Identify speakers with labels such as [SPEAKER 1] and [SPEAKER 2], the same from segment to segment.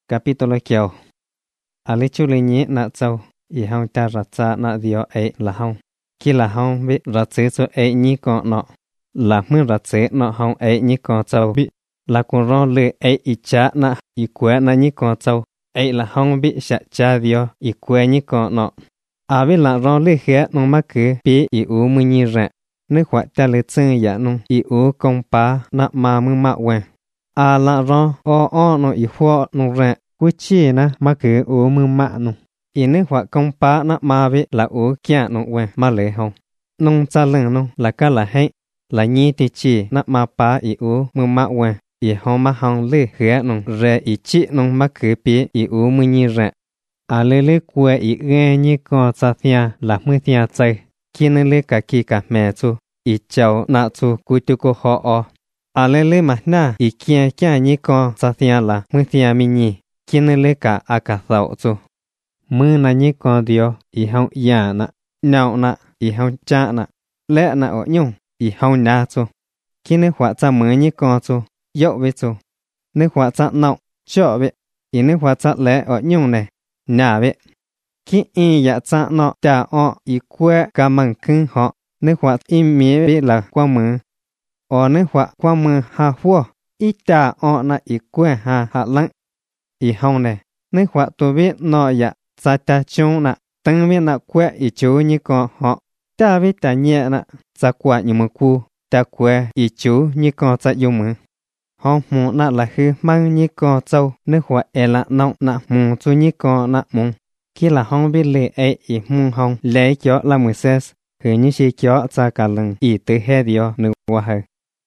[SPEAKER 1] Capítulo kiều. Alichu linyi na châu, y hong ta ratsa na dio ấy là hong. Khi là hong biết ratse cho ấy nhi con nọ, là mưa ratse nọ hong ấy nhi con châu bị, là con ro lệ ấy y cha na y quê na nhi con châu, ấy là hong bị sạ cha dio y quê nhi con nọ. À biết là ro lệ khé nông mắc cứ bị y u mưa nhi rạ, nước khoa ta lệ chân dạ nông y u công pa na ma mưa mạ quen. À là ro o nó y hoa nông rạ. Cú chi na mà cứ u mưa mạ nung, ý nước hoa công pa na ma biết là u kia nung quen mà lệ hông, nung cha lưng nung là cả là hay, là nhi thì chi na ma pa ý u mưa mạ quen, ý hông mà hông lê khé nung rè ý chi nung mà cứ biết ý u mưa nhi rè, à lê quê ý nghe như con cha thia là mưa thia chơi, khi nên lê cả kỳ cả mẹ chú, ý cháu nạ chú cú tu cô họ o, à lê mà na ý kia như con cha thia là mưa thia mi nhi. Kiên lê cả a cả thảo chú. Mưa na nhí con dio, y hông ya na, nào na, y hông cha na, lẽ na ở nhung, y hông na chú. Kiên nước hóa cha mưa nhí con chú, dậu với chú. Nước hóa cha nọng, chọ với, y nước hóa cha lẽ ở nhung này, nà với. Khi y ya cha nọ cha ọ y quê cả măng cưng họ, nước hóa y mía với là qua mưa. Ở nước hóa qua mưa ha hua, y cha ọ na y quê ha hạ lăng. Y hông này, nước hóa tôi biết nó dạ, xa ta chung nạ, tăng biết nạ quẹ y chú như con họ. Ta biết ta nhẹ nạ, xa quả như mơ cu, ta quẹ y chú như con xa dùng mơ. Hông mù nạ là hư mang như con châu, nước hóa e lạ nọng nạ mù chú như con nạ mù. Khi là hông biết lệ ấy y mù hông, lệ chó là mù sès, hư như xí chó xa cả lần y tư hê diyo nữ hóa hờ.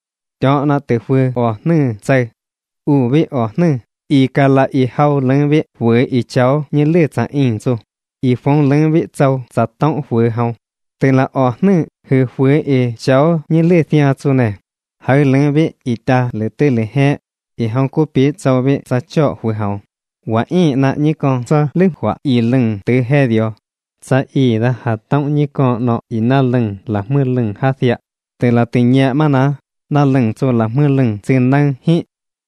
[SPEAKER 1] Chó nạ tư phương ở nữ chơi, u biết ở nữ. Y cả là y hao lưng biết với y cháu như lê trả in chú. Y phong lưng biết cháu trả tổng với hao. Từ là ở nữ hư với y cháu như lê thia chú này. Hơi lưng biết y ta lê tư lê hẹ. Y hao cô biết cháu biết trả cho với hao. Và y nạ như con cho lưng hóa y lưng tư hẹ diyo. Trả y đã hạ tổng như con nọ y nà lưng là mưa lưng hạ thiạ. Từ là tình nhẹ mà nà lưng cho là mưa lưng trên năng hị.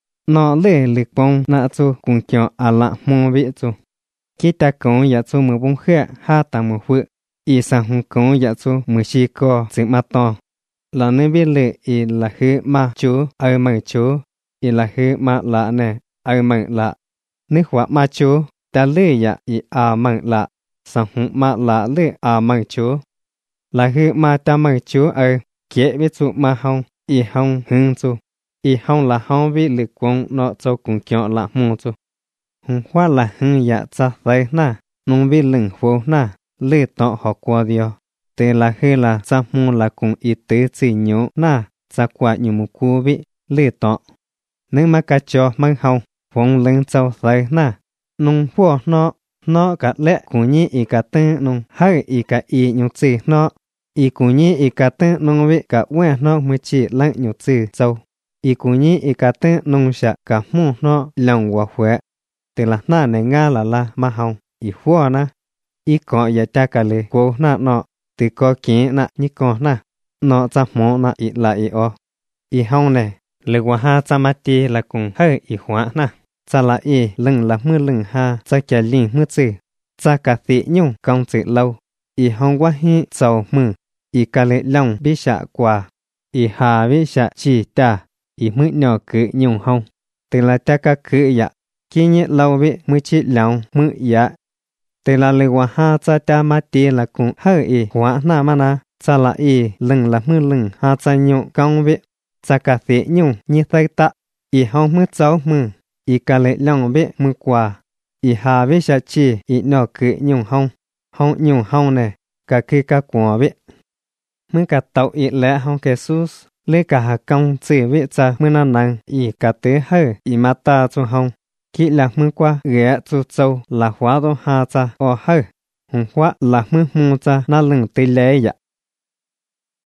[SPEAKER 1] Nó lê lực bông nạ chú cùng cho à lạ mô vị chú. Khi ta công dạ chú mơ bông khẽ ha ta mơ vự. Y sang hông công dạ chú mơ xì co dự mà to. Là nơi biết lệ y là hư mà chú ở mơ chú. Y là hư mà lạ nè ở mơ lạ. Nước hóa mà chú ta lê dạ y à mơ lạ. Sang hông mà lạ lê à mơ chú. Là hư mà ta mơ chú ở kế biết chú mà hông. Y hông hưng chú. Y hông là hông vì lực quân nó cho cùng cho là mô chú. Hông hóa là hông dạ cha thấy nà, nông vì lưng phố nà, lê tọ họ qua diyo. Tế là hư là cha mô là cùng y tế chỉ nhớ nà, cha quả như mù cú vì lê tọ. Nếu mà cả cho măng hông, phong lưng cháu thấy nà, nông phố nó cả lẽ cũng như y cả tên nông hơi y cả y nhục chỉ nó. Y cũng như y cả tên nông vì cả quen nó mới chỉ lặng nhục chỉ cháu. Y cũng như y cả tên nông sạ cả mù nó lòng hòa khỏe. Từ là nà này ngà là mà hông, y hua na. Y có ya cha cả lệ cô nà nọ, từ có kiến nà như có nà. Nó cha mô nà y là y o. Y hông này, lệ hòa ha cha mát tì là cùng hơi y hóa nà. Cha là y lưng là mưa lưng ha, cha kẻ linh mưa chữ. Cha cả thị nhung công chữ lâu. Y hông quá hi chầu mưa. Y cả lệ lòng bí sạ quả. Y hà bí sạ chỉ ta. Y mới nhỏ cứ nhung hông. Từ là ta cả cứ dạ. Khi nhẹ lâu bị mới chỉ lòng mới dạ. Từ là lệ hòa ha cha ta mà tì là cũng hơi y hóa nà mà nà. Cha là y lưng là mưa lưng ha cha nhung công bị. Cha cả thị nhung như thay tạ. Y hông mới cháu mưa. Y cả lệ lòng bị mưa quả. Y hà bị xa chi y nhỏ cứ nhung hông. Hông nhung hông nè. Cả cứ cả quả bị. Mới cả tàu y lẽ hông kê sus. Lê cả hạ công chỉ vị cha mưa nà năng y cả tế hơi y mà ta chú hông. Khi là mưa qua ghé chú châu là hóa đô hà cha ở hơi. Hùng hóa là mưa mù cha nà lưng tê lê dạ.